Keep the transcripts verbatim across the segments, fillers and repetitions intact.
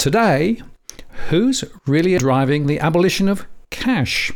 today, who's really driving the abolition of cash?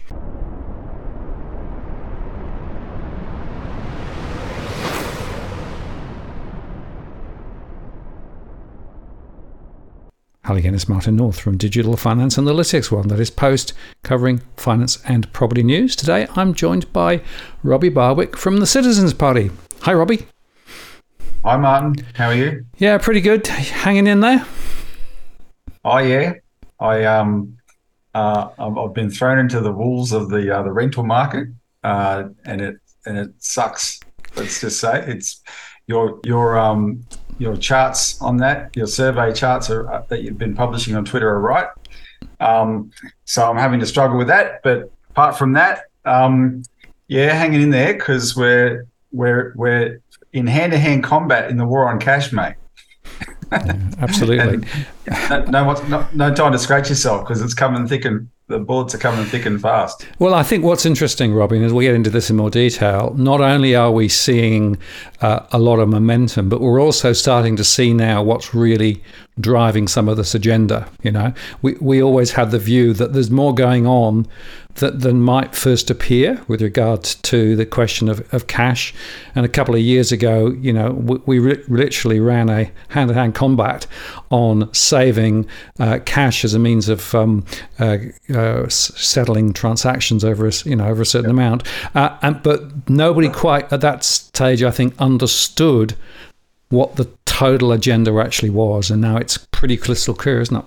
Hello again, it's Martin North from Digital Finance Analytics, one that is Post, covering finance and property news. Today I'm joined by Robbie Barwick from the Citizens Party. Hi, Robbie. Hi, Martin. How are you? Yeah, pretty good. Hanging in there? Oh, yeah. I, um, uh, I've I've been thrown into the wolves of the uh, the rental market, uh, and it and it sucks. Let's just say it's your your um your charts on that, your survey charts are, uh, that you've been publishing on Twitter are right. Um, so I'm having to struggle with that. But apart from that, um, yeah, hanging in there because we're we're we're in hand-to-hand combat in the war on cash, mate. Yeah, absolutely. no, no, no, no time to scratch yourself because it's coming thick and the bullets are coming thick and fast. Well, I think what's interesting, Robin, as we get into this in more detail, not only are we seeing uh, a lot of momentum, but we're also starting to see now what's really driving some of this agenda. You know, we we always had the view that there's more going on that than might first appear with regards to the question of, of cash. And a couple of years ago, you know, we, we re- literally ran a hand-to-hand combat on saving uh, cash as a means of um, uh, uh, settling transactions over a, you know, over a certain yep. amount. Uh, and but nobody quite at that stage, I think, understood what the total agenda actually was. And now it's pretty crystal clear, isn't it?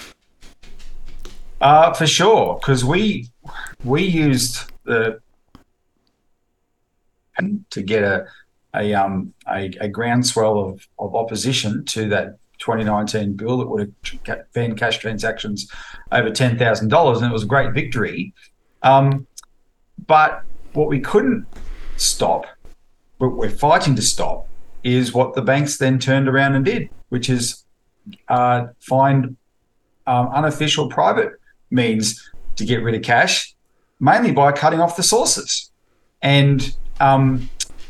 Uh, for sure, because we we used the to get a a um a, a groundswell of, of opposition to that twenty nineteen bill that would have banned cash transactions over ten thousand dollars, and it was a great victory. Um, but what we couldn't stop, what we're fighting to stop, is what the banks then turned around and did, which is uh, find um, unofficial private means to get rid of cash, mainly by cutting off the sources. And um,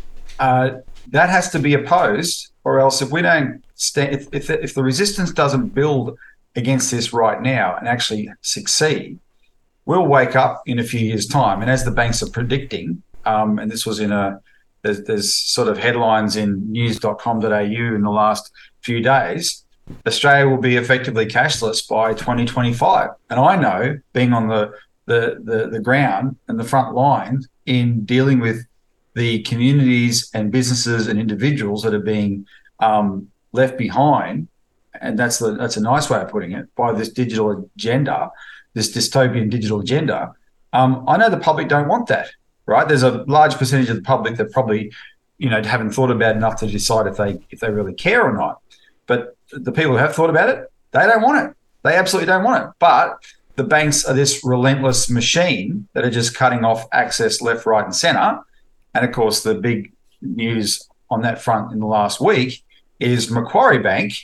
uh, that has to be opposed, or else if we don't stand, if, if, if the resistance doesn't build against this right now and actually succeed, we'll wake up in a few years' time. And as the banks are predicting, um, and this was in a, there's, there's sort of headlines in news dot com dot a u in the last few days, Australia will be effectively cashless by twenty twenty-five. And I know, being on the, the, the, the ground and the front line in dealing with the communities and businesses and individuals that are being um, left behind, and that's the, that's a nice way of putting it, by this digital agenda, this dystopian digital agenda, um, I know the public don't want that, right? There's a large percentage of the public that probably, you know, haven't thought about enough to decide if they if they really care or not. But the people who have thought about it, they don't want it. They absolutely don't want it. But the banks are this relentless machine that are just cutting off access left, right, and centre. And of course, the big news on that front in the last week is Macquarie Bank,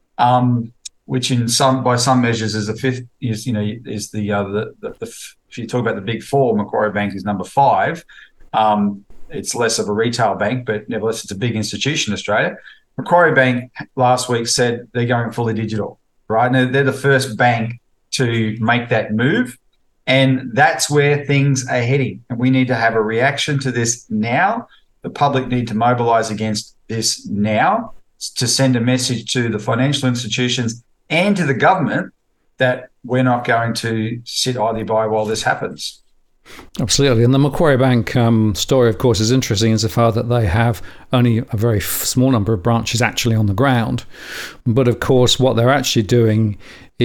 um, which in some by some measures is the fifth. Is you know is the uh, the, the, the if you talk about the big four, Macquarie Bank is number five. Um, it's less of a retail bank, but nevertheless, it's a big institution in Australia. Macquarie Bank last week said they're going fully digital, right? And they're the first bank to make that move. And that's where things are heading. And we need to have a reaction to this now. The public need to mobilise against this now to send a message to the financial institutions and to the government that we're not going to sit idly by while this happens. Absolutely. And the Macquarie Bank um, story, of course, is interesting insofar that they have only a very f- small number of branches actually on the ground. But of course, what they're actually doing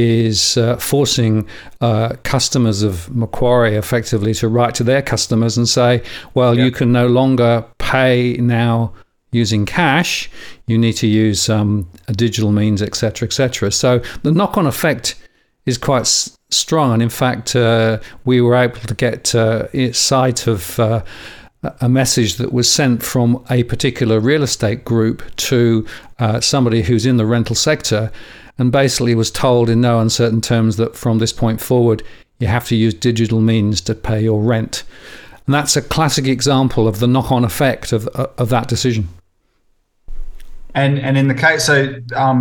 is uh, forcing uh, customers of Macquarie effectively to write to their customers and say, well, yep. you can no longer pay now using cash. You need to use um, a digital means, et cetera, et cetera. So the knock-on effect is quite s- strong. And in fact, uh, we were able to get uh, sight of uh, a message that was sent from a particular real estate group to uh, somebody who's in the rental sector, and basically was told in no uncertain terms that from this point forward, you have to use digital means to pay your rent. And that's a classic example of the knock-on effect of of that decision. And and in the case, so um,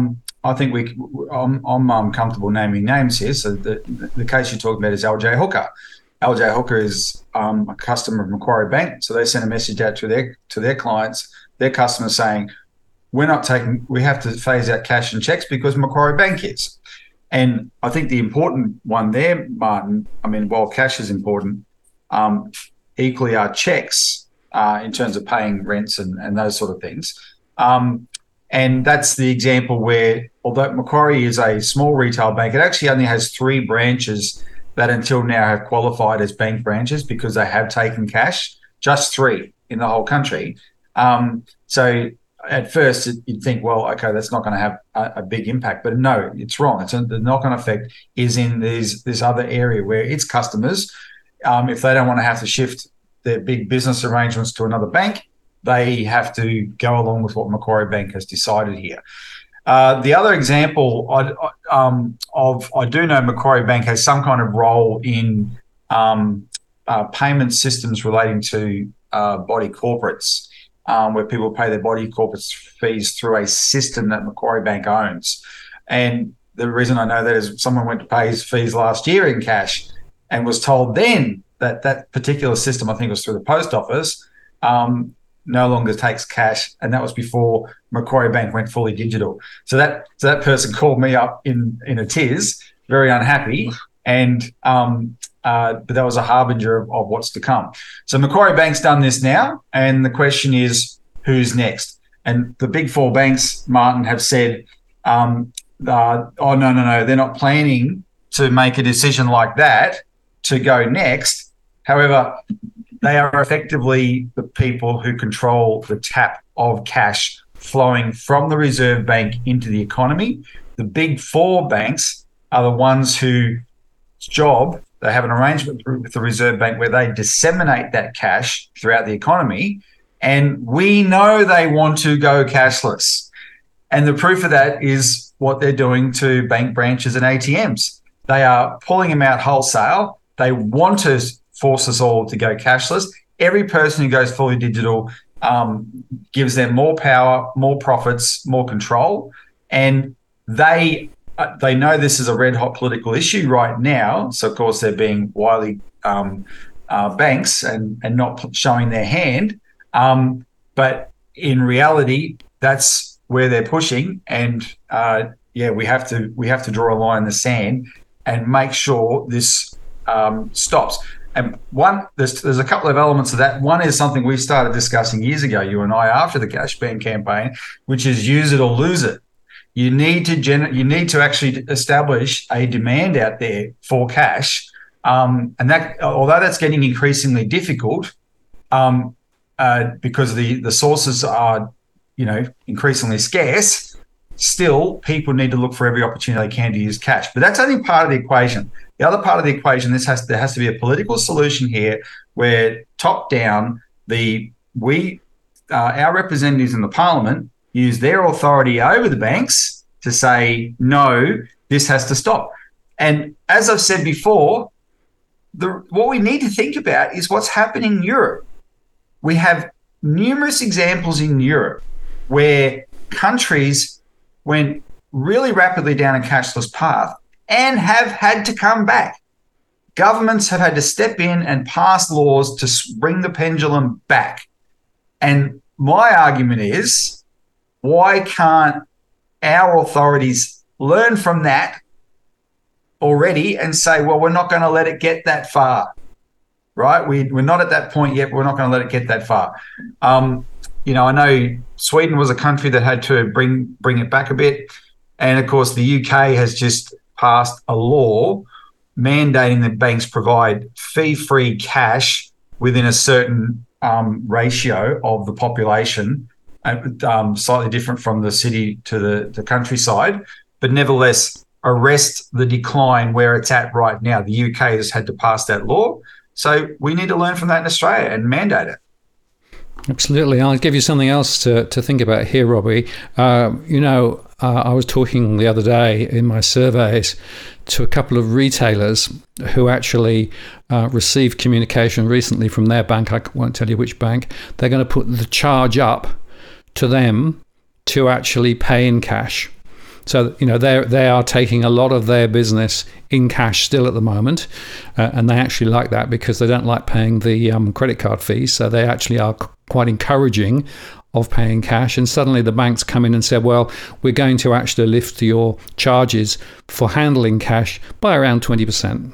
I think we, I'm, I'm um, comfortable naming names here. So the the case you're talking about is L J Hooker. L J Hooker is um, a customer of Macquarie Bank, so they sent a message out to their to their clients, their customers, saying, "We're not taking. We have to phase out cash and checks because Macquarie Bank is." And I think the important one there, Martin. I mean, while cash is important, um, equally are checks uh, in terms of paying rents and, and those sort of things. Um, And that's the example where, although Macquarie is a small retail bank, it actually only has three branches that until now have qualified as bank branches because they have taken cash, just three in the whole country. Um, so at first you'd think, well, okay, that's not going to have a, a big impact. But no, it's wrong. It's a, the knock-on effect is in these, this other area where its customers, um, if they don't want to have to shift their big business arrangements to another bank, they have to go along with what Macquarie Bank has decided here. Uh, the other example I, um, of, I do know Macquarie Bank has some kind of role in um, uh, payment systems relating to uh, body corporates, um, where people pay their body corporates fees through a system that Macquarie Bank owns. And the reason I know that is someone went to pay his fees last year in cash and was told then that that particular system, I think it was through the post office, um, no longer takes cash, and that was before Macquarie Bank went fully digital. So that so that person called me up in in a tiz, very unhappy, and um, uh, but that was a harbinger of, of what's to come. So Macquarie Bank's done this now, and the question is, who's next? And the big four banks, Martin, have said, um, uh, oh no no no, they're not planning to make a decision like that to go next. However, they are effectively the people who control the tap of cash flowing from the Reserve Bank into the economy. The big four banks are the ones whose job, they have an arrangement with the Reserve Bank where they disseminate that cash throughout the economy. And we know they want to go cashless. And the proof of that is what they're doing to bank branches and A T Ms. They are pulling them out wholesale. They want to force us all to go cashless. Every person who goes fully digital um, gives them more power, more profits, more control, and they uh, they know this is a red hot political issue right now. So of course they're being wily um, uh, banks and and not showing their hand. Um, but in reality, that's where they're pushing, and uh, yeah, we have to we have to draw a line in the sand and make sure this um, stops. And one, there's, there's a couple of elements of that. One is something we started discussing years ago, you and I, after the cash ban campaign, which is use it or lose it. You need to gener- you need to actually establish a demand out there for cash, um, and that, although that's getting increasingly difficult, um, uh, because the the sources are, you know, increasingly scarce. Still, people need to look for every opportunity they can to use cash. But that's only part of the equation. The other part of the equation, this has there has to be a political solution here, where top down, the we uh, our representatives in the parliament use their authority over the banks to say no, this has to stop. And as I've said before, the what we need to think about is what's happening in Europe. We have numerous examples in Europe where countries went really rapidly down a cashless path and have had to come back. Governments have had to step in and pass laws to bring the pendulum back. And my argument is, why can't our authorities learn from that already and say, well, we're not going to let it get that far, right? We, we're not at that point yet. We're not going to let it get that far. Um, you know, I know Sweden was a country that had to bring bring it back a bit. And, of course, the U K has just passed a law mandating that banks provide fee-free cash within a certain um, ratio of the population, um, slightly different from the city to the, the countryside, but nevertheless arrest the decline where it's at right now. The U K has had to pass that law. So we need to learn from that in Australia and mandate it. Absolutely. I'll give you something else to, to think about here, Robbie. Uh, you know, uh, I was talking the other day in my surveys to a couple of retailers who actually uh, received communication recently from their bank. I won't tell you which bank. They're going to put the charge up to them to actually pay in cash. So, you know, they they are taking a lot of their business in cash still at the moment, uh, and they actually like that because they don't like paying the um, credit card fees. So they actually are c- quite encouraging of paying cash. And suddenly the banks come in and said, well, we're going to actually lift your charges for handling cash by around twenty percent.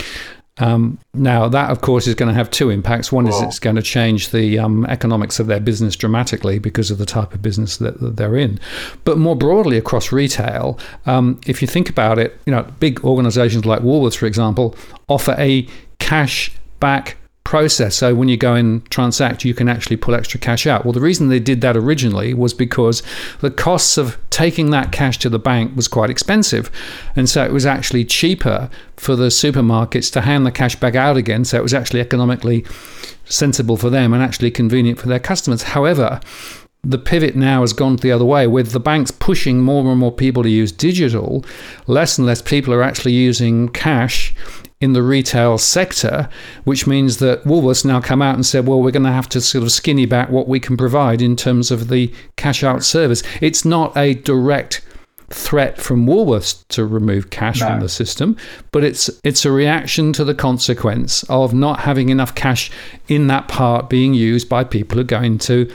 Um, now, that, of course, is going to have two impacts. One is Well, it's going to change the um, economics of their business dramatically because of the type of business that, that they're in. But more broadly across retail, um, if you think about it, you know, big organizations like Woolworths, for example, offer a cash back process. So when you go and transact, you can actually pull extra cash out. Well, the reason they did that originally was because the costs of taking that cash to the bank was quite expensive. And so it was actually cheaper for the supermarkets to hand the cash back out again. So it was actually economically sensible for them and actually convenient for their customers. However, the pivot now has gone the other way, with the banks pushing more and more people to use digital. Less and less people are actually using cash in the retail sector, which means that Woolworths now come out and said, well, we're going to have to sort of skinny back what we can provide in terms of the cash out service. It's not a direct threat from Woolworths to remove cash no. from the system, but it's it's a reaction to the consequence of not having enough cash in that part being used by people who go into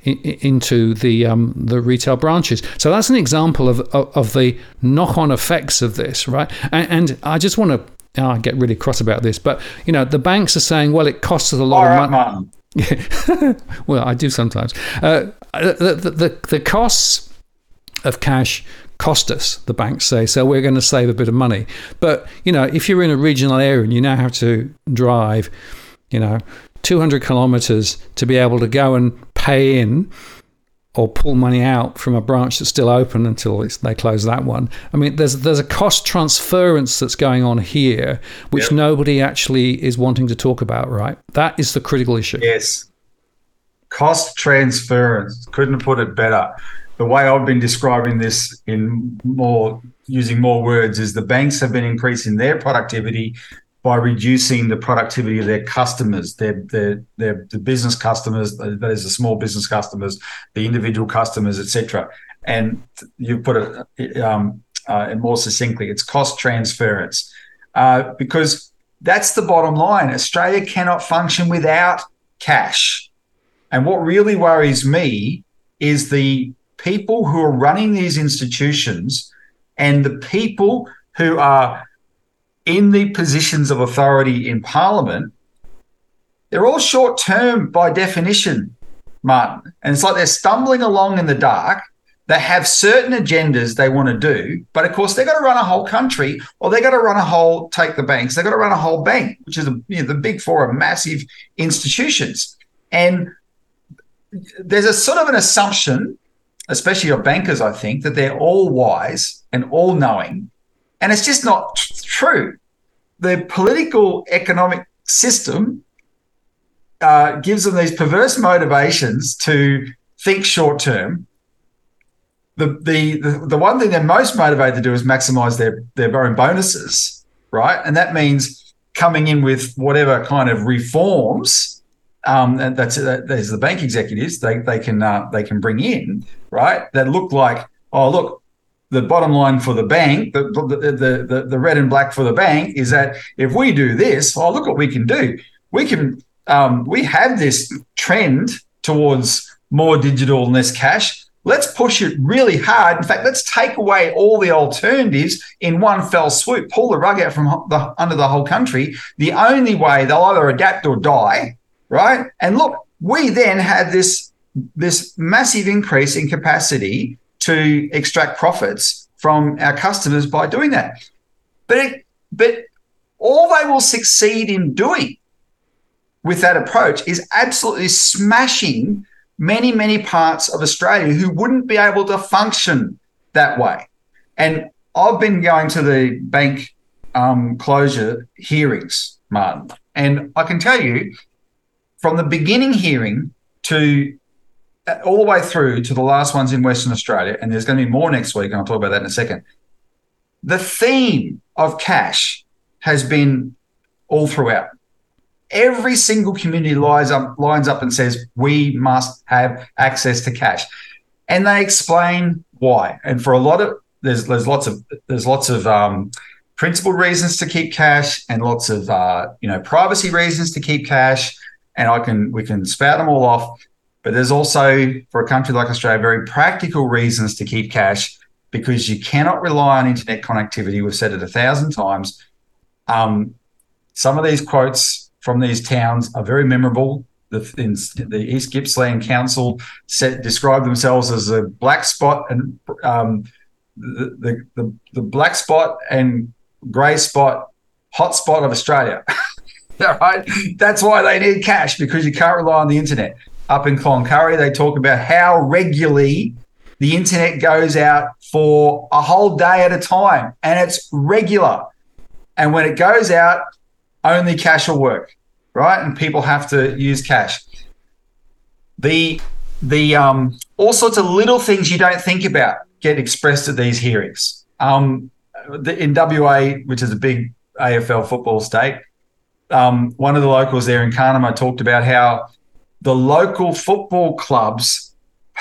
into the um, the retail branches. So that's an example of of, of the knock-on effects of this, right? And, and I just want to I get really cross about this, but you know, the banks are saying, well, it costs us a lot All of right, money. Yeah. Well, I do sometimes. Uh, the, the, the, the costs of cash cost us, the banks say, so we're going to save a bit of money. But, you know, if you're in a regional area and you now have to drive, you know, two hundred kilometers to be able to go and pay in or pull money out from a branch that's still open until it's, they close that one. I mean, there's there's a cost transference that's going on here, which yep. nobody actually is wanting to talk about, right? That is the critical issue. Yes. Cost transference. Couldn't have put it better. The way I've been describing this in more, using more words, is the banks have been increasing their productivity by reducing the productivity of their customers, their their their the business customers, that is the small business customers, the individual customers, et cetera. And you put it um, uh, more succinctly, it's cost transference, uh, because that's the bottom line. Australia cannot function without cash. And what really worries me is the people who are running these institutions and the people who are in the positions of authority in Parliament. They're all short-term by definition, Martin. And it's like they're stumbling along in the dark. They have certain agendas they want to do, but of course they've got to run a whole country, or they've got to run a whole, take the banks, they've got to run a whole bank, which is, a, you know, the big four are massive institutions. And there's a sort of an assumption, especially of bankers, I think, that they're all wise and all knowing. And it's just not t- true. The political economic system uh, gives them these perverse motivations to think short term. The, the the the one thing they're most motivated to do is maximize their, their own bonuses, right? And that means coming in with whatever kind of reforms, um, and that's that is the bank executives they they can uh, they can bring in, right? That look like, oh look, the bottom line for the bank, the, the the the the red and black for the bank is that if we do this, oh look what we can do. We can um, we have this trend towards more digital and less cash. Let's push it really hard. In fact, let's take away all the alternatives in one fell swoop, pull the rug out from the, under the whole country. The only way they'll either adapt or die, right? And look, we then have this, this massive increase in capacity to extract profits from our customers by doing that. But, it, but all they will succeed in doing with that approach is absolutely smashing many, many parts of Australia who wouldn't be able to function that way. And I've been going to the bank um, closure hearings, Martin, and I can tell you from the beginning hearing to all the way through to the last ones in Western Australia, and there's going to be more next week, and I'll talk about that in a second, the theme of cash has been all throughout. Every single community lines up, lines up and says, we must have access to cash. And they explain why. And for a lot of there's there's lots of there's lots of um, principled reasons to keep cash, and lots of uh, you know privacy reasons to keep cash, and I can we can spout them all off. But there's also, for a country like Australia, very practical reasons to keep cash, because you cannot rely on internet connectivity. We've said it a thousand times. Um, some of these quotes from these towns are very memorable. The, in, the East Gippsland Council said, described themselves as a black spot and um, the, the, the, the black spot and grey spot hot spot of Australia. Right? That's why they need cash, because you can't rely on the internet. Up in Cloncurry, they talk about how regularly the internet goes out for a whole day at a time, and it's regular. And when it goes out, only cash will work, right? And people have to use cash. The the um, all sorts of little things you don't think about get expressed at these hearings. Um, the, in W A, which is a big A F L football state, um, one of the locals there in Carnama talked about how the local football clubs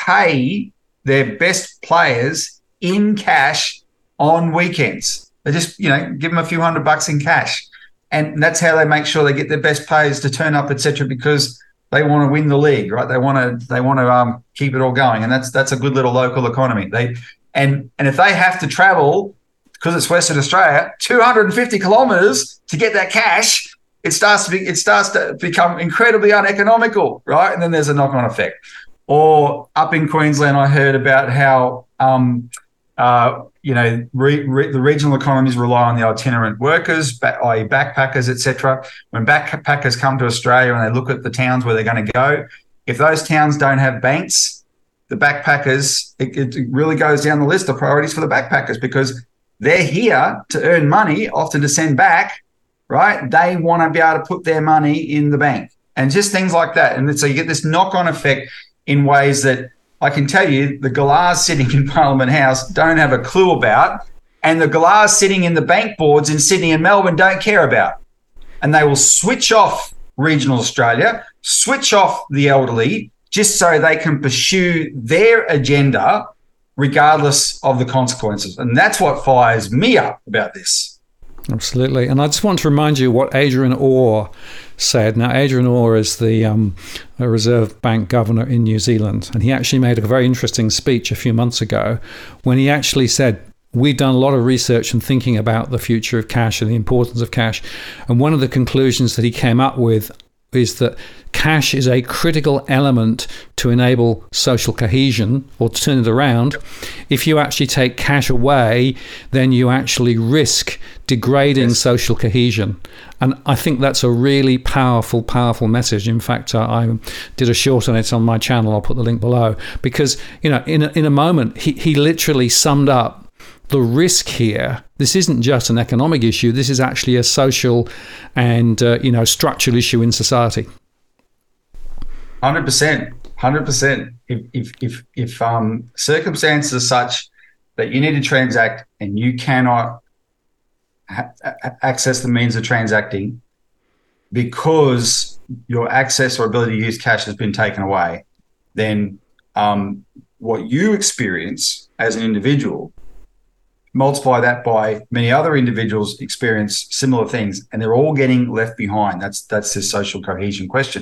pay their best players in cash on weekends. They just, you know, give them a few hundred bucks in cash. And that's how they make sure they get their best players to turn up, et cetera, because they want to win the league, right? They want to they want to um, keep it all going. And that's that's a good little local economy. They and and if they have to travel, because it's Western Australia, two hundred fifty kilometres to get that cash, it starts to be it starts to become incredibly uneconomical, right? And then there's a knock-on effect. Or up in Queensland, I heard about how um, uh, you know re, re, the regional economies rely on the itinerant workers, that is, backpackers, et cetera. When backpackers come to Australia and they look at the towns where they're going to go, if those towns don't have banks, the backpackers it, it really goes down the list of priorities for the backpackers, because they're here to earn money, often to send back. Right? They want to be able to put their money in the bank, and just things like that. And so you get this knock-on effect in ways that I can tell you the galahs sitting in Parliament House don't have a clue about, and the galahs sitting in the bank boards in Sydney and Melbourne don't care about. And they will switch off regional Australia, switch off the elderly, just so they can pursue their agenda regardless of the consequences. And that's what fires me up about this. Absolutely. And I just want to remind you what Adrian Orr said. Now, Adrian Orr is the um, Reserve Bank governor in New Zealand, and he actually made a very interesting speech a few months ago when he actually said, we've done a lot of research and thinking about the future of cash and the importance of cash. And one of the conclusions that he came up with is that cash is a critical element to enable social cohesion, or to turn it around. If you actually take cash away, then you actually risk degrading yes. social cohesion. And I think that's a really powerful, powerful message. In fact, uh, I did a short on it on my channel. I'll put the link below, because, you know, in a, in a moment, he, he literally summed up the risk here. This isn't just an economic issue. This is actually a social and, uh, you know, structural issue in society. one hundred percent. one hundred percent. If, if, if, if um, circumstances are such that you need to transact and you cannot ha- access the means of transacting because your access or ability to use cash has been taken away, then um, what you experience as an individual, multiply that by many other individuals experience similar things, and they're all getting left behind. That's that's the social cohesion question.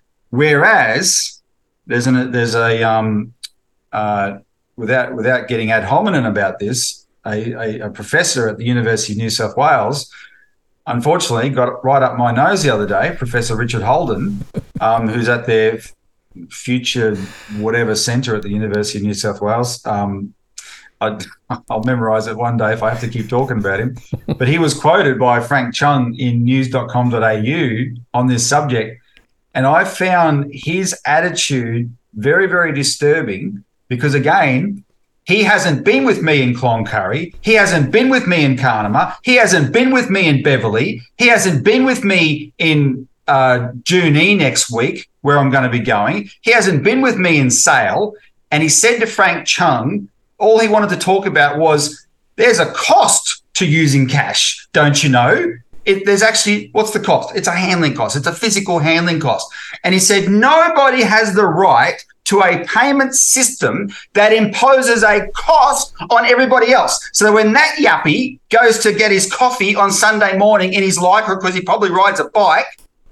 Whereas there's an there's a um uh without without getting ad hominem about this, a, a, a professor at the University of New South Wales, unfortunately, got right up my nose the other day. Professor Richard Holden, um, who's at their future whatever centre at the University of New South Wales. Um, I'd, I'll memorise it one day if I have to keep talking about him. But he was quoted by Frank Chung in news dot com dot a u on this subject. And I found his attitude very, very disturbing because, again, he hasn't been with me in Cloncurry. He hasn't been with me in Carnama. He hasn't been with me in Beverley. He hasn't been with me in uh, Junee next week, where I'm going to be going. He hasn't been with me in Sale. And he said to Frank Chung, all he wanted to talk about was, there's a cost to using cash, don't you know? It, there's actually, what's the cost? It's a handling cost. It's a physical handling cost. And he said, nobody has the right to a payment system that imposes a cost on everybody else. So when that yuppie goes to get his coffee on Sunday morning in his Lycra, because he probably rides a bike,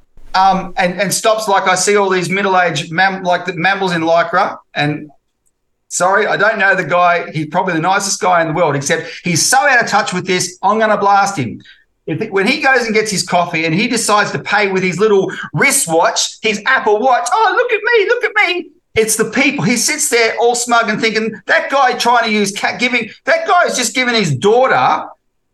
um, and, and stops, like I see all these middle-aged, mam- like the mammals in Lycra, and sorry, I don't know the guy. He's probably the nicest guy in the world, except he's so out of touch with this, I'm going to blast him. If, when he goes and gets his coffee and he decides to pay with his little wristwatch, his Apple Watch, oh, look at me, look at me. It's the people. He sits there all smug and thinking, that guy trying to use cat giving, that guy is just giving his daughter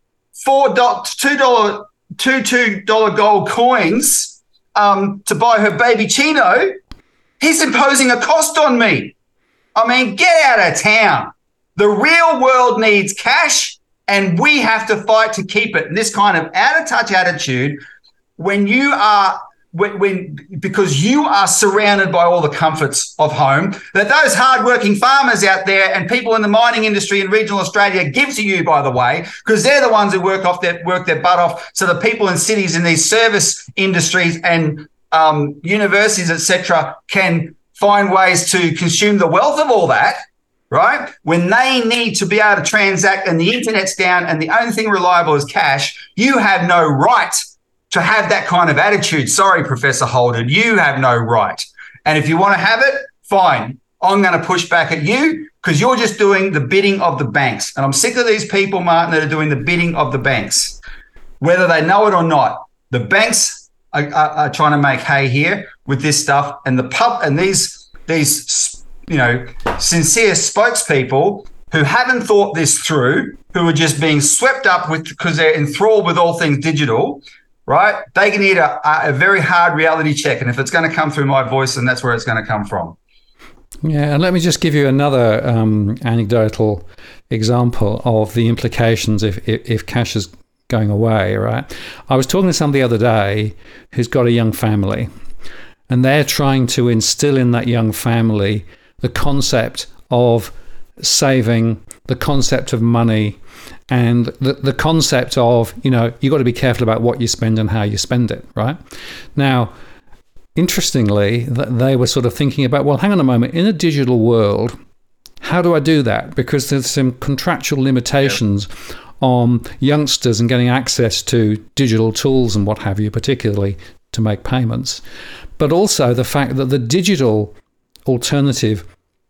four dollars, two dollars, two two dollar gold coins um, to buy her baby chino. He's imposing a cost on me. I mean, get out of town. The real world needs cash, and we have to fight to keep it. And this kind of out of touch attitude, when you are, when, when because you are surrounded by all the comforts of home, that those hardworking farmers out there and people in the mining industry in regional Australia give to you, by the way, because they're the ones who work off their work their butt off. So the people in cities in these service industries and um, universities, et cetera, can find ways to consume the wealth of all that, right? When they need to be able to transact and the internet's down and the only thing reliable is cash, you have no right to have that kind of attitude. Sorry, Professor Holden, you have no right. And if you want to have it, fine. I'm going to push back at you because you're just doing the bidding of the banks. And I'm sick of these people, Martin, that are doing the bidding of the banks, whether they know it or not. The banks are, are, are trying to make hay here with this stuff, and the pub and these these you know sincere spokespeople who haven't thought this through, who are just being swept up with because they're enthralled with all things digital, right? They need a, a very hard reality check, and if it's going to come through my voice, then that's where it's going to come from. Yeah, and let me just give you another um, anecdotal example of the implications if, if if cash is going away, right? I was talking to somebody the other day who's got a young family, and they're trying to instill in that young family the concept of saving, the concept of money, and the, the concept of, you know, you've got to be careful about what you spend and how you spend it, right? Now, interestingly, they were sort of thinking about, well, hang on a moment, in a digital world, how do I do that? Because there's some contractual limitations yeah. on youngsters and getting access to digital tools and what have you, particularly to make payments. But also the fact that the digital alternative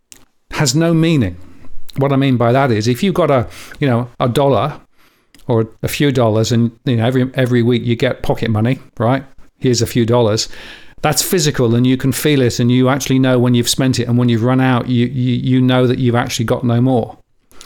has no meaning. What I mean by that is, if you've got a, you know, a dollar or a few dollars, and you know every every week you get pocket money, right? Here's a few dollars. That's physical, and you can feel it, and you actually know when you've spent it, and when you've run out, you you, you know that you've actually got no more.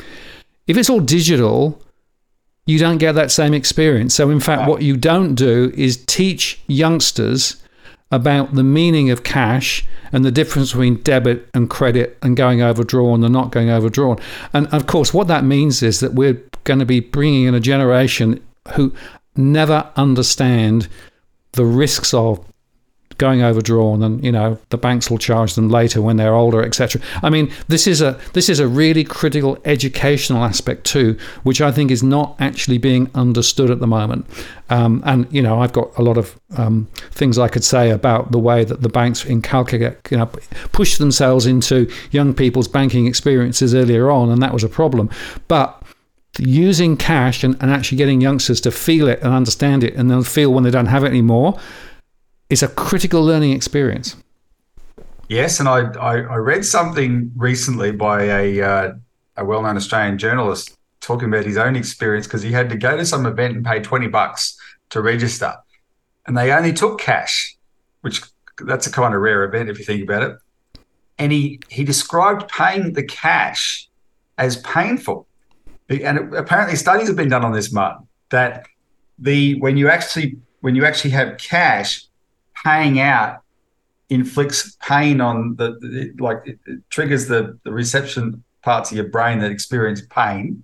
If it's all digital, you don't get that same experience. So in fact, what you don't do is teach youngsters about the meaning of cash and the difference between debit and credit and going overdrawn and not going overdrawn. And of course, what that means is that we're going to be bringing in a generation who never understand the risks of going overdrawn, and you know the banks will charge them later when they're older, et cetera. I mean, this is a this is a really critical educational aspect too, which I think is not actually being understood at the moment. Um, and you know, I've got a lot of um, things I could say about the way that the banks inculcate, you know, push themselves into young people's banking experiences earlier on, and that was a problem. But using cash and, and actually getting youngsters to feel it and understand it, and then feel when they don't have it anymore, is a critical learning experience. Yes, and I I, I read something recently by a uh, a well-known Australian journalist talking about his own experience, because he had to go to some event and pay twenty bucks to register, and they only took cash, which that's a kind of rare event if you think about it. And he he described paying the cash as painful, and it, apparently studies have been done on this, Martin, that the when you actually when you actually have cash, paying out inflicts pain on the, the like it, it triggers the, the reception parts of your brain that experience pain.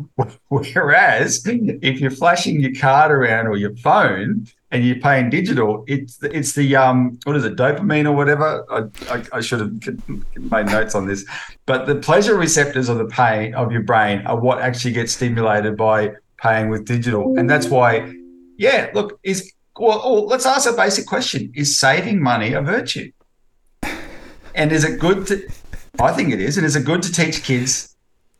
Whereas if you're flashing your card around or your phone and you're paying digital, it's the, it's the um what is it, dopamine or whatever? I, I, I should have made notes on this, but the pleasure receptors of the pain of your brain are what actually gets stimulated by paying with digital, and that's why. Yeah, look, is. Well, let's ask a basic question. Is saving money a virtue? And is it good to, I think it is, and is it good to teach kids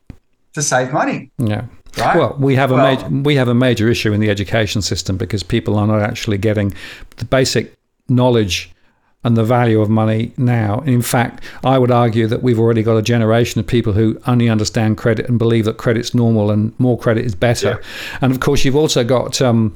to save money? Yeah. Right? Well, we have a Well- major, we have a major issue in the education system because people are not actually getting the basic knowledge and the value of money now. In fact, I would argue that we've already got a generation of people who only understand credit and believe that credit's normal and more credit is better. Yeah. And of course, you've also got um,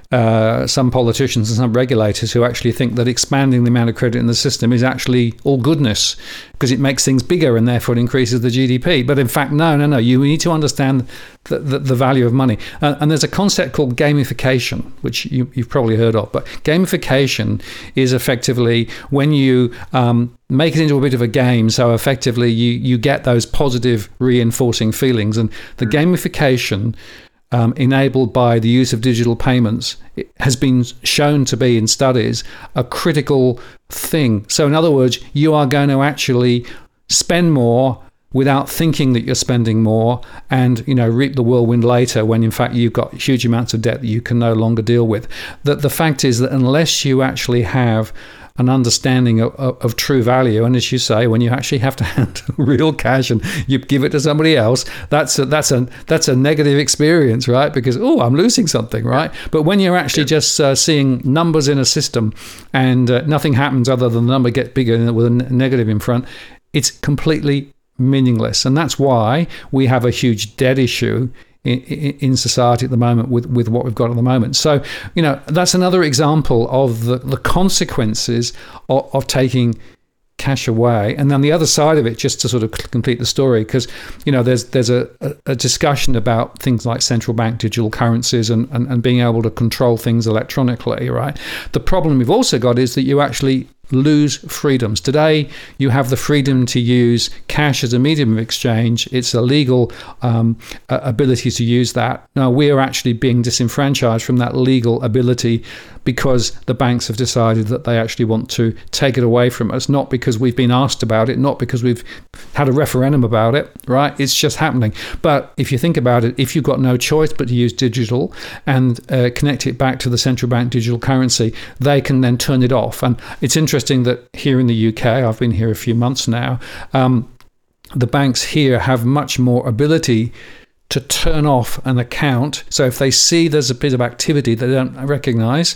uh, some politicians and some regulators who actually think that expanding the amount of credit in the system is actually all goodness because it makes things bigger and therefore it increases the G D P. But in fact, no, no, no. You need to understand the, the, the value of money. Uh, and there's a concept called gamification, which you, you've probably heard of. But gamification is effectively when you um, make it into a bit of a game. So effectively, you, you get those positive reinforcing feelings. And the gamification Um, enabled by the use of digital payments, it has been shown to be in studies a critical thing. So in other words, you are going to actually spend more without thinking that you're spending more and, you know, reap the whirlwind later when in fact you've got huge amounts of debt that you can no longer deal with. That the fact is that unless you actually have an understanding of, of, of true value, and as you say, when you actually have to hand real cash and you give it to somebody else, that's a, that's a that's a negative experience, right? Because oh, I'm losing something, right? But when you're actually just uh, seeing numbers in a system and uh, nothing happens other than the number gets bigger with a n- negative in front, it's completely meaningless, and that's why we have a huge debt issue In, in society at the moment with, with what we've got at the moment. So, you know, that's another example of the, the consequences of, of taking cash away. And then the other side of it, just to sort of complete the story, because, you know, there's there's a, a discussion about things like central bank digital currencies and, and, and being able to control things electronically, right? The problem we've also got is that you actually lose freedoms. Today, you have the freedom to use cash as a medium of exchange. It's a legal um, uh, ability to use that. Now, we are actually being disenfranchised from that legal ability because the banks have decided that they actually want to take it away from us, not because we've been asked about it, not because we've had a referendum about it, right? It's just happening. But if you think about it, if you've got no choice but to use digital and uh, connect it back to the central bank digital currency, they can then turn it off. And it's interesting that here in the U K, I've been here a few months now, um, the banks here have much more ability to turn off an account. So if they see there's a bit of activity they don't recognize,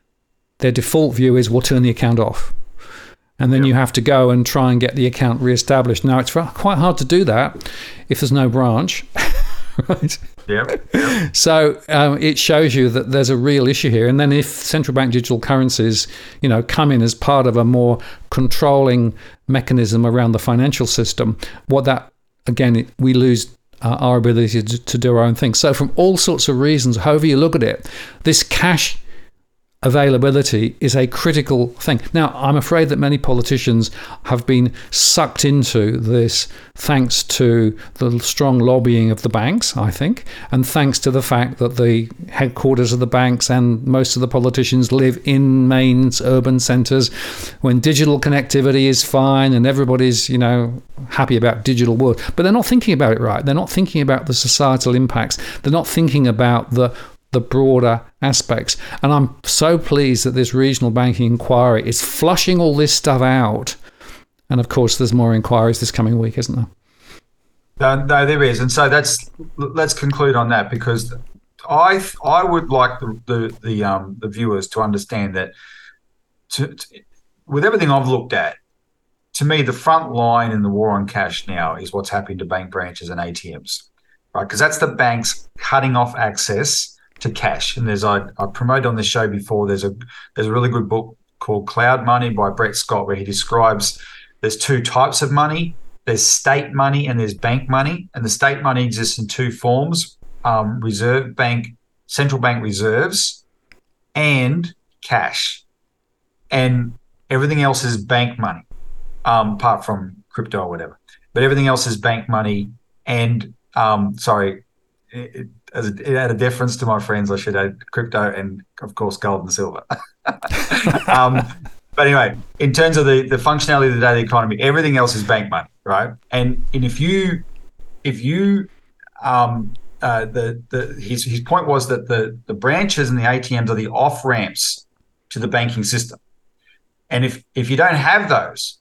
their default view is we'll turn the account off. And then yep. you have to go and try and get the account reestablished. Now, it's quite hard to do that if there's no branch. Right. Yep. yep. So um, it shows you that there's a real issue here. And then if central bank digital currencies, you know, come in as part of a more controlling mechanism around the financial system, what that, again, it, we lose uh, our ability to, to do our own thing. So from all sorts of reasons, however you look at it, this cash availability is a critical thing. Now, I'm afraid that many politicians have been sucked into this thanks to the strong lobbying of the banks, I think, and thanks to the fact that the headquarters of the banks and most of the politicians live in main urban centres when digital connectivity is fine and everybody's, you know, happy about digital world. But they're not thinking about it right. They're not thinking about the societal impacts. They're not thinking about the the broader aspects. And I'm so pleased that this regional banking inquiry is flushing all this stuff out. And of course, there's more inquiries this coming week, isn't there? No, no, there is. And so that's, let's conclude on that, because I I would like the the the, um, the viewers to understand that to, to, with everything I've looked at, to me, the front line in the war on cash now is what's happening to bank branches and A T Ms, right? Because that's the banks cutting off access to cash. And there's I, I promoted on this show before, there's a there's a really good book called Cloud Money by Brett Scott, where he describes there's two types of money. There's state money and there's bank money. And the state money exists in two forms, um, reserve bank, central bank reserves and cash. And everything else is bank money, um, apart from crypto or whatever. But everything else is bank money and, um, sorry, it, As a, out of deference to my friends, I should add crypto and, of course, gold and silver. um, but anyway, in terms of the, the functionality of the daily economy, everything else is bank money, right? And and if you, if you, um, uh, the the his his point was that the the branches and the A T Ms are the off ramps to the banking system, and if if you don't have those,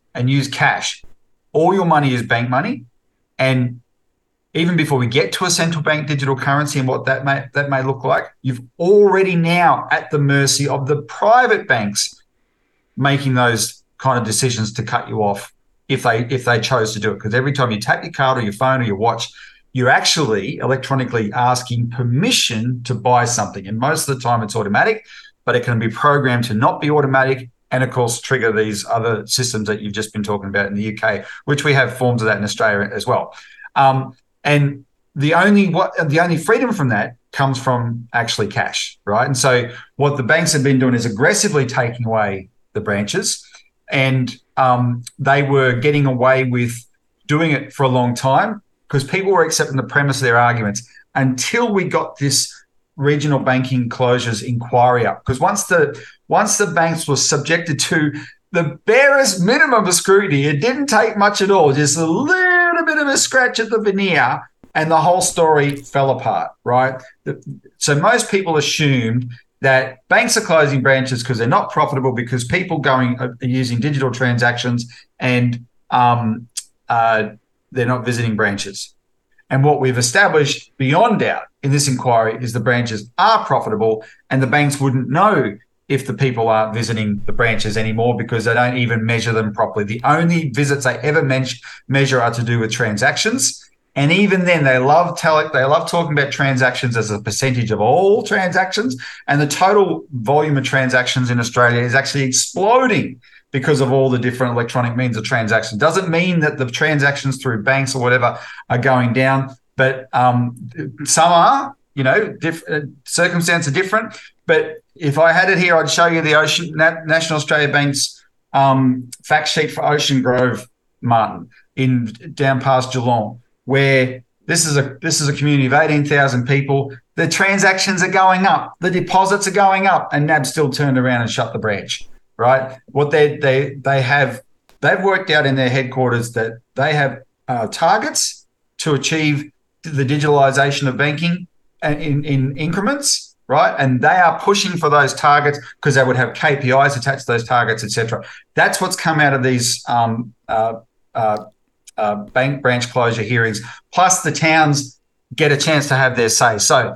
and use cash. All your money is bank money. And even before we get to a central bank digital currency and what that may that may look like, you've already now at the mercy of the private banks making those kind of decisions to cut you off if they if they chose to do it. Because every time you tap your card or your phone or your watch, you're actually electronically asking permission to buy something. And most of the time it's automatic, but it can be programmed to not be automatic and, of course, trigger these other systems that you've just been talking about in the U K, which we have forms of that in Australia as well. Um, and the only what the only freedom from that comes from actually cash, right? And so what the banks have been doing is aggressively taking away the branches, and um, they were getting away with doing it for a long time because people were accepting the premise of their arguments until we got this regional banking closures inquiry up. Because once the once the banks were subjected to the barest minimum of scrutiny, it didn't take much at all, just a little bit of a scratch at the veneer, and the whole story fell apart, right? So most people assumed that banks are closing branches because they're not profitable, because people going are using digital transactions and um, uh, they're not visiting branches. And what we've established beyond doubt in this inquiry is the branches are profitable, and the banks wouldn't know if the people aren't visiting the branches anymore because they don't even measure them properly. The only visits they ever me- measure are to do with transactions. And even then, they love tell they love talking about transactions as a percentage of all transactions. And the total volume of transactions in Australia is actually exploding because of all the different electronic means of transaction. Doesn't mean that the transactions through banks or whatever are going down, but um, some are, you know, diff- uh, circumstances are different. But if I had it here, I'd show you the Ocean Na- National Australia Bank's um, fact sheet for Ocean Grove, Martin, in down past Geelong, where this is a this is a community of eighteen thousand people. The transactions are going up, the deposits are going up, and N A B still turned around and shut the branch. Right? What they they they have they've worked out in their headquarters that they have uh, targets to achieve the digitalisation of banking in in increments. Right, and they are pushing for those targets because they would have K P Is attached to those targets, et cetera. That's what's come out of these um, uh, uh, uh, bank branch closure hearings. Plus, the towns get a chance to have their say. So,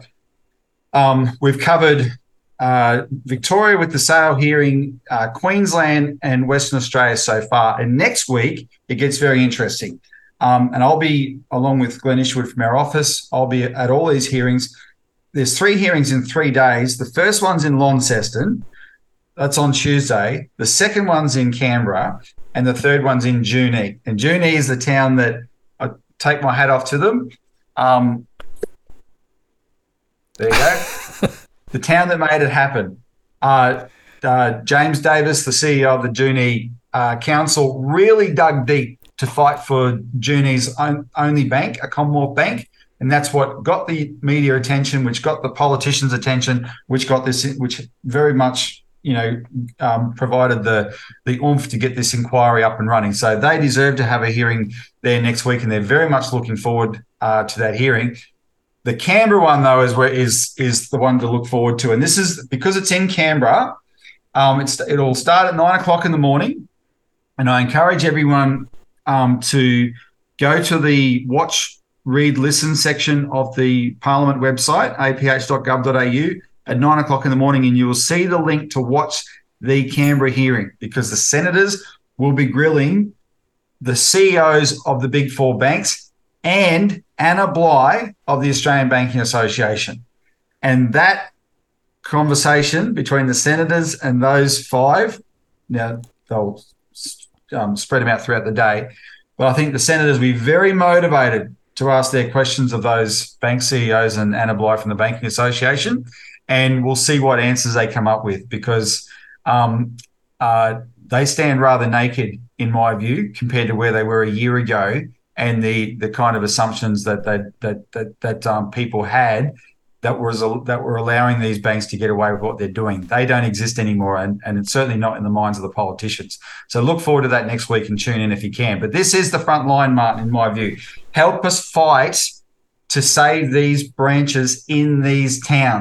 um, we've covered uh, Victoria with the sale hearing, uh, Queensland and Western Australia so far. And next week it gets very interesting. Um, and I'll be, along with Glenn Ishwood from our office, I'll be at all these hearings. There's three hearings in three days. The first one's in Launceston. That's on Tuesday. The second one's in Canberra. And the third one's in Junee. And Junee is the town that I take my hat off to them. Um, there you go. The town that made it happen. Uh, uh, James Davis, the C E O of the Junee uh, Council, really dug deep to fight for Junee's own, only bank, a Commonwealth bank. And that's what got the media attention, which got the politicians' attention, which got this, which very much, you know, um, provided the the oomph to get this inquiry up and running. So they deserve to have a hearing there next week, and they're very much looking forward uh, to that hearing. The Canberra one, though, is where is is the one to look forward to, and this is because it's in Canberra. Um, it's it'll start at nine o'clock in the morning, and I encourage everyone um, to go to the watch. Read, listen section of the Parliament website, a p h dot gov dot a u, at nine o'clock in the morning, and you will see the link to watch the Canberra hearing, because the senators will be grilling the C E Os of the big four banks and Anna Bligh of the Australian Banking Association. And that conversation between the senators and those five, now they'll um, spread them out throughout the day, but I think the senators will be very motivated to ask their questions of those bank C E Os and Anna Bligh from the Banking Association, and we'll see what answers they come up with, because um, uh, they stand rather naked, in my view, compared to where they were a year ago, and the the kind of assumptions that that that that, that um, people had that was that were allowing these banks to get away with what they're doing. They don't exist anymore, and, and it's certainly not in the minds of the politicians. So look forward to that next week and tune in if you can. But this is the front line, Martin, in my view. Help us fight to save these branches in these towns.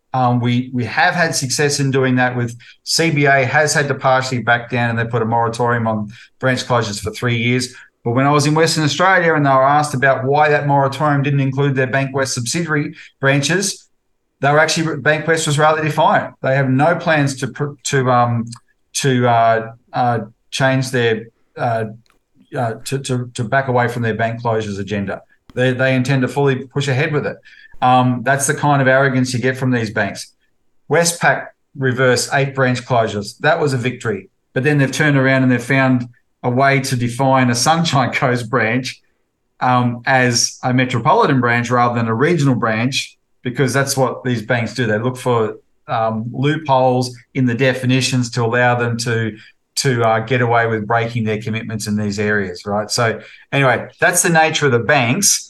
Um, we we have had success in doing that. With C B A has had to partially back down, and they put a moratorium on branch closures for three years. But when I was in Western Australia and they were asked about why that moratorium didn't include their Bankwest subsidiary branches, they were actually Bankwest was rather defiant. They have no plans to to um to uh, uh, change their uh, uh, to, to to back away from their bank closures agenda. They they intend to fully push ahead with it. Um, that's the kind of arrogance you get from these banks. Westpac reversed eight branch closures. That was a victory. But then they've turned around and they've found a way to define a Sunshine Coast branch um, as a metropolitan branch rather than a regional branch, because that's what these banks do. They look for um, loopholes in the definitions to allow them to to uh, get away with breaking their commitments in these areas, right? So anyway, that's the nature of the banks.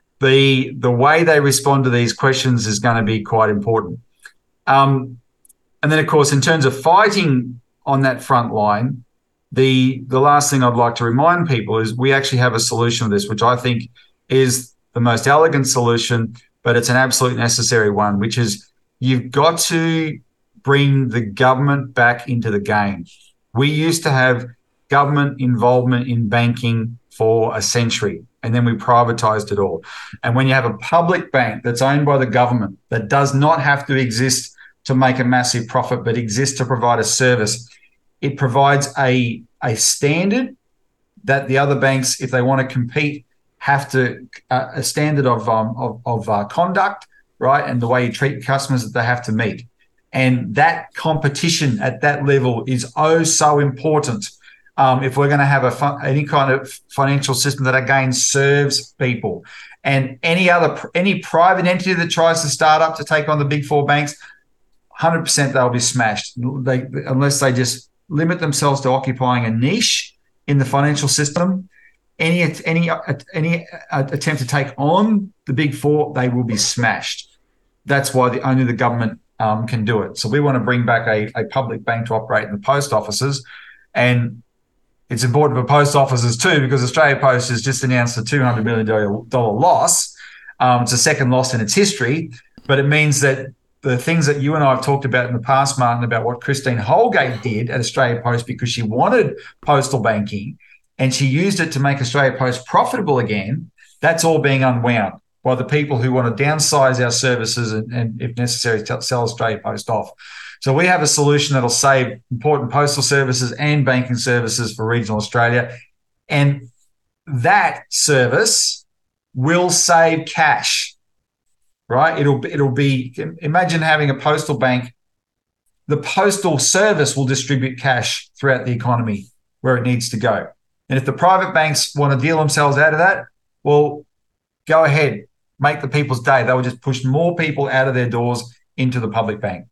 The the way they respond to these questions is going to be quite important. Um, and then, of course, in terms of fighting on that front line, the the last thing I'd like to remind people is we actually have a solution to this, which I think is the most elegant solution, but it's an absolute necessary one, which is you've got to bring the government back into the game. We used to have government involvement in banking for a century, and then we privatized it all. And when you have a public bank that's owned by the government that does not have to exist to make a massive profit, but exists to provide a service, it provides a, a standard that the other banks, if they want to compete, have to, uh, a standard of, um, of, of uh, conduct, right? And the way you treat customers that they have to meet. And that competition at that level is oh so important. Um, if we're going to have a fun, any kind of financial system that again serves people, and any other any private entity that tries to start up to take on the big four banks, one hundred percent they'll be smashed. They, unless they just limit themselves to occupying a niche in the financial system. Any any any attempt to take on the big four, they will be smashed. That's why the, only the government um, can do it. So we want to bring back a, a public bank to operate in the post offices, and it's important for post offices too, because Australia Post has just announced a two hundred million dollars loss. Um, it's a second loss in its history, but it means that the things that you and I have talked about in the past, Martin, about what Christine Holgate did at Australia Post because she wanted postal banking and she used it to make Australia Post profitable again, that's all being unwound by the people who want to downsize our services and, and if necessary, sell Australia Post off. So we have a solution that'll save important postal services and banking services for regional Australia. And that service will save cash, right? It'll, it'll be, imagine having a postal bank. The postal service will distribute cash throughout the economy where it needs to go. And if the private banks want to deal themselves out of that, well, go ahead, make the people's day. They will just push more people out of their doors into the public bank.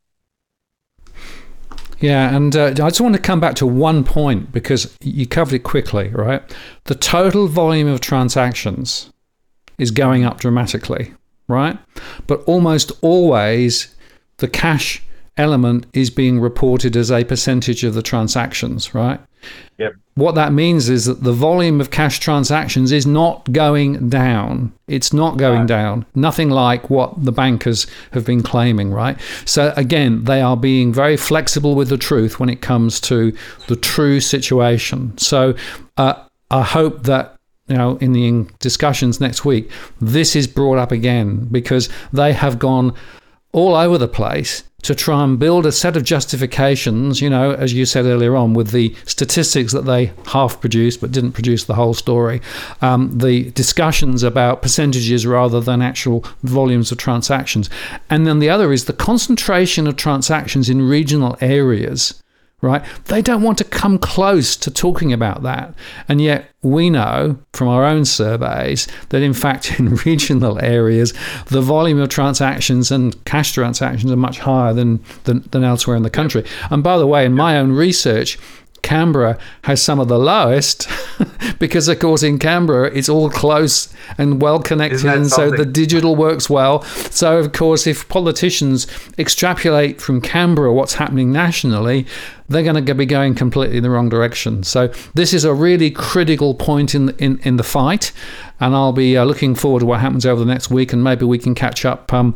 Yeah, and uh, I just want to come back to one point because you covered it quickly, right? The total volume of transactions is going up dramatically, right? But almost always the cash element is being reported as a percentage of the transactions, right? Yep. What that means is that the volume of cash transactions is not going down. It's not going Right. down. Nothing like what the bankers have been claiming, right? So again, they are being very flexible with the truth when it comes to the true situation. So uh, I hope that, you know, in the discussions next week, this is brought up again because they have gone all over the place to try and build a set of justifications, you know, as you said earlier on, with the statistics that they half produced but didn't produce the whole story, um, the discussions about percentages rather than actual volumes of transactions. And then the other is the concentration of transactions in regional areas, right? They don't want to come close to talking about that. And yet we know from our own surveys that in fact in regional areas, the volume of transactions and cash transactions are much higher than, than, than elsewhere in the country. And by the way, in my own research, Canberra has some of the lowest because, of course, in Canberra, it's all close and well connected. And so the digital works well. So, of course, if politicians extrapolate from Canberra what's happening nationally, they're going to be going completely in the wrong direction. So this is a really critical point in the, in, in the fight. And I'll be uh, looking forward to what happens over the next week. And maybe we can catch up um,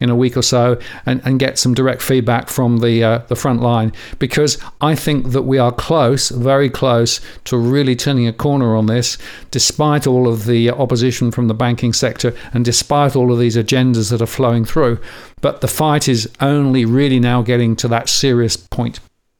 in a week or so and, and get some direct feedback from the uh, the front line, because I think that we are close, very close to really turning a corner on this, despite all of the opposition from the banking sector and despite all of these agendas that are flowing through. But the fight is only really now getting to that serious point.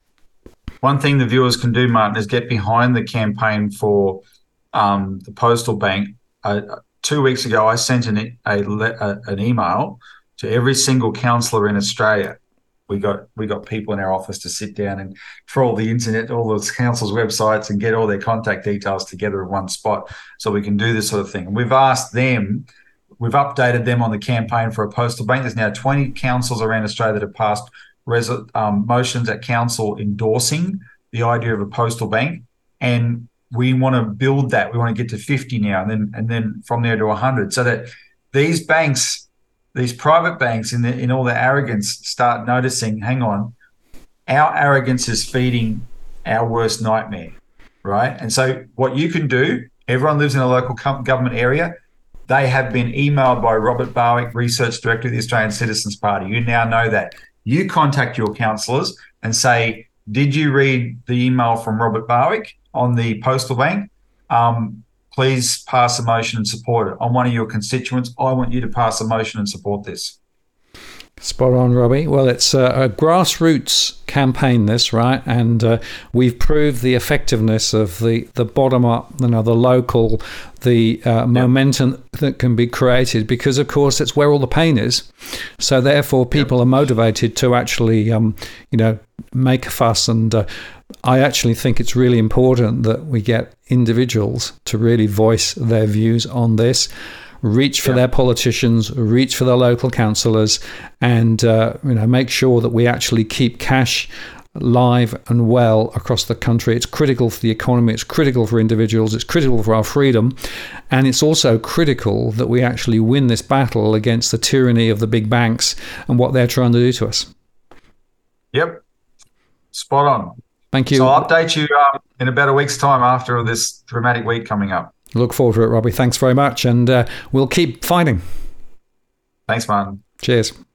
One thing the viewers can do, Martin, is get behind the campaign for um, the postal bank. Uh, two weeks ago, I sent an, a, a, an email to every single councillor in Australia. We got we got people in our office to sit down and trawl the internet, all those councils' websites, and get all their contact details together in one spot so we can do this sort of thing. And we've asked them, we've updated them on the campaign for a postal bank. There's now twenty councils around Australia that have passed res- um, motions at council endorsing the idea of a postal bank. And we want to build that. We want to get to fifty now, and then and then from there to one hundred, so that these banks, these private banks, in the, in all their arrogance, start noticing, hang on, our arrogance is feeding our worst nightmare, right? And so what you can do, everyone lives in a local government area. They have been emailed by Robert Barwick, Research Director of the Australian Citizens Party. You now know that. You contact your councillors and say, did you read the email from Robert Barwick on the postal bank? Um, please pass a motion and support it. I'm one of your constituents. I want you to pass a motion and support this. Spot on, Robbie. Well, it's a, a grassroots campaign, this, right? And uh, we've proved the effectiveness of the, the bottom-up, you know, the local, the uh, yep. momentum that can be created, because, of course, it's where all the pain is. So, therefore, people yep. are motivated to actually, um, you know, make a fuss. And uh, I actually think it's really important that we get individuals to really voice their views on this. Reach for yeah. their politicians, reach for their local councillors, and uh, you know, make sure that we actually keep cash live and well across the country. It's critical for the economy, it's critical for individuals, it's critical for our freedom, and it's also critical that we actually win this battle against the tyranny of the big banks and what they're trying to do to us. Yep, spot on. Thank you. So I'll update you um, in about a week's time after this dramatic week coming up. Look forward to it, Robbie. Thanks very much, and uh, we'll keep fighting. Thanks, Martin. Cheers.